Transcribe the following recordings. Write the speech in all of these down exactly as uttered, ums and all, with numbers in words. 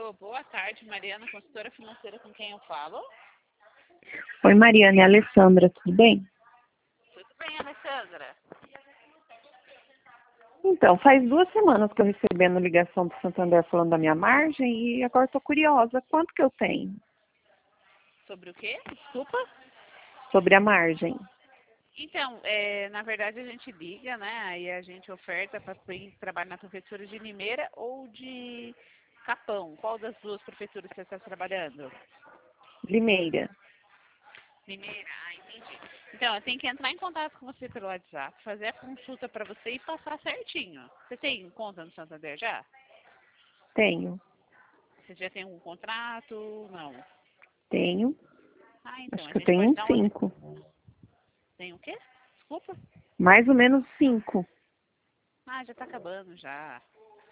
Alô, boa tarde, Mariana, consultora financeira, com quem eu falo? Oi, Mariana, é a Alessandra, tudo bem? Tudo bem, Alessandra? Então, faz duas semanas que eu recebendo ligação do Santander falando da minha margem e agora estou curiosa, quanto que eu tenho Sobre o quê? Desculpa? sobre a margem? Então, é, na verdade a gente liga, né? Aí a gente oferta para quem trabalha na prefeitura de Limeira ou de Capão. Qual das duas prefeituras você está trabalhando? Limeira. Limeira, ah, entendi. Então, eu tenho que entrar em contato com você pelo WhatsApp, fazer a consulta para você e passar certinho. Você tem conta no Santander já? Tenho, Você já tem um contrato? Não. tenho. Ah, então, Acho a que eu gente tenho pode uns dar uma... cinco. Tem o quê? Desculpa? Mais ou menos cinco. Ah, já tá acabando já.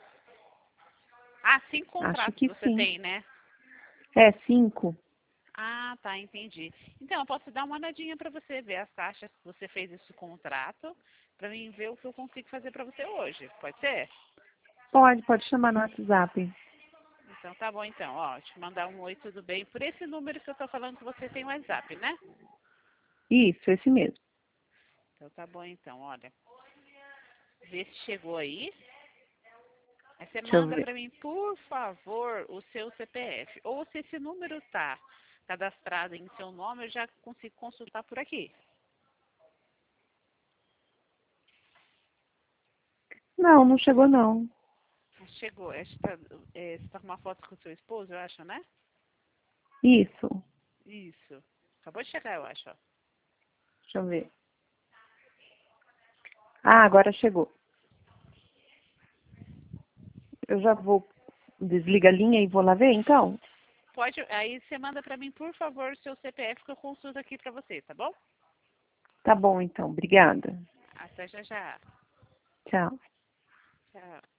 Ah, cinco Acho contratos que você sim. tem, né? É, cinco. Ah, tá, entendi. Então, eu posso dar uma olhadinha para você ver as taxas que você fez esse contrato, para mim ver o que eu consigo fazer para você hoje. Pode ser? Pode, pode chamar no WhatsApp. Então, tá bom então. Ó, te mandar um oi, tudo bem? Por esse número que eu tô falando que você tem o WhatsApp, né? Isso, esse mesmo. Então, tá bom então, olha. Vê se chegou aí. Aí você Deixa eu manda ver. para mim, por favor, o seu C P F. Ou se esse número tá cadastrado em seu nome, eu já consigo consultar por aqui. Não, não chegou não. Chegou. Acho que tá, é, você tá com uma foto com o seu esposo, eu acho, né? Isso. Isso. Acabou de chegar, eu acho, ó. Deixa eu ver. Ah, agora chegou. Eu já vou desligar a linha e vou lá ver, então? Pode, aí você manda pra mim, por favor, o seu C P F que eu consulto aqui pra você, tá bom? Tá bom, então. Obrigada. Até já já. Tchau. Tchau.